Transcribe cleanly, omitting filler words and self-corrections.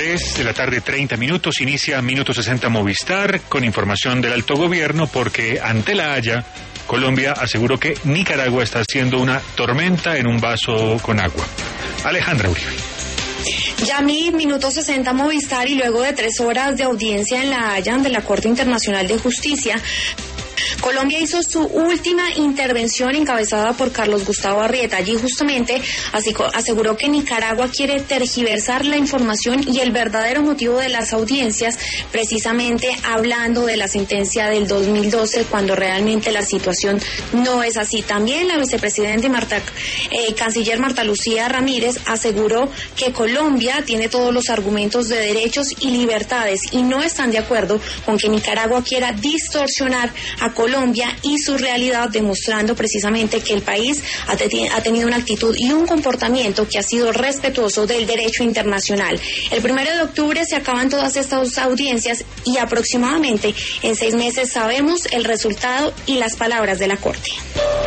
3:30 inicia Minuto 60 Movistar con información del alto gobierno porque ante La Haya, Colombia aseguró que Nicaragua está haciendo una tormenta en un vaso con agua. Alejandra Uribe. Yamid, Minuto 60 Movistar, y luego de 3 horas de audiencia en La Haya de la Corte Internacional de Justicia, Colombia hizo su última intervención encabezada por Carlos Gustavo Arrieta. Allí justamente aseguró que Nicaragua quiere tergiversar la información y el verdadero motivo de las audiencias, precisamente hablando de la sentencia del 2012, cuando realmente la situación no es así. También la vicepresidenta canciller Marta Lucía Ramírez aseguró que Colombia tiene todos los argumentos de derechos y libertades y no están de acuerdo con que Nicaragua quiera distorsionar a Colombia y su realidad, demostrando precisamente que el país ha tenido una actitud y un comportamiento que ha sido respetuoso del derecho internacional. El 1 de octubre se acaban todas estas audiencias y aproximadamente en 6 meses sabemos el resultado y las palabras de la Corte.